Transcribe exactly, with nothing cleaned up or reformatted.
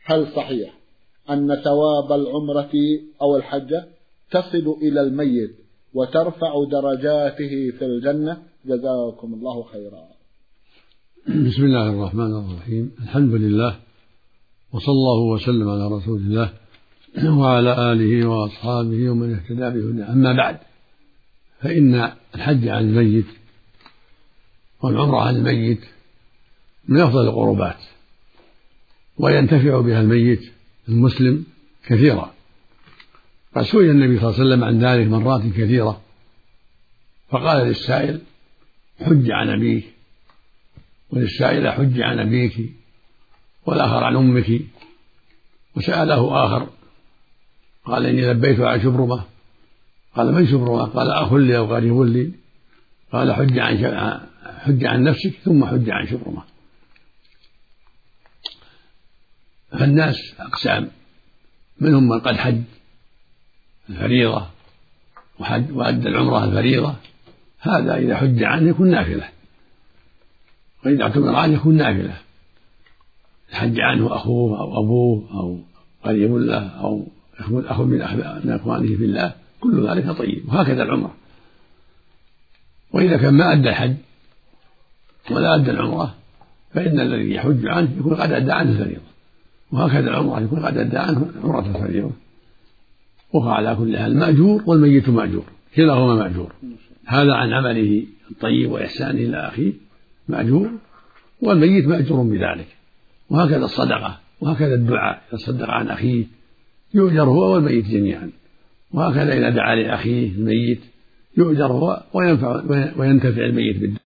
هل صحيح أن ثواب العمرة أو الحجة تصل إلى الميت وترفع درجاته في الجنة؟ جزاكم الله خيرا. بسم الله الرحمن الرحيم. الحمد لله، وصلى الله وسلم على رسول الله وعلى آله وأصحابه ومن اهتدى بهداه. أما بعد، فإن الحج عن الميت والعمرة عن الميت من أفضل القربات، وينتفع بها الميت المسلم كثيرا. قد سئل النبي صلى الله عليه وسلم عن ذلك مرات كثيرة، فقال للسائل: حج عن أبيك، وللسائلة: حج عن أبيك، والآخر عن أمك. وسأله آخر قال: إني لبيت عن شبرمة. قال: من شبرمة؟ قال: أخ لي أو قريب لي. قال: حج عن حج عن نفسك ثم حج عن شبرمة. فالناس أقسام، منهم من قد حج الفريضة وحج وأدى العمرة الفريضة، هذا إذا حج عنه يكون نافلة، وإذا اعتمر عنه يكون نافلة. حج عنه أخوه أو أبوه أو قريب له أو أخ من أخوانه في الله، كل ذلك طيب. وهكذا العمرة. وإذا كان ما أدى الحج ولا أدى العمرة، فإن الذي يحج عنه يكون قد أدى عنه الفريضة، وهكذا العمرة يكون قد أدى عنه عمرة الفريضة. وهو على كل حال مأجور، والميت مأجور، كلاهما مأجور. هذا عن عمله الطيب وإحسانه إلى أخيه مأجور، والميت مأجور بذلك. وهكذا الصدقة، وهكذا الدعاء، إذا صدق عن أخيه يؤجر هو والميت جميعا. وهكذا إذا دعا لأخيه الميت يؤجر هو وينفع وينتفع الميت بالدعاء.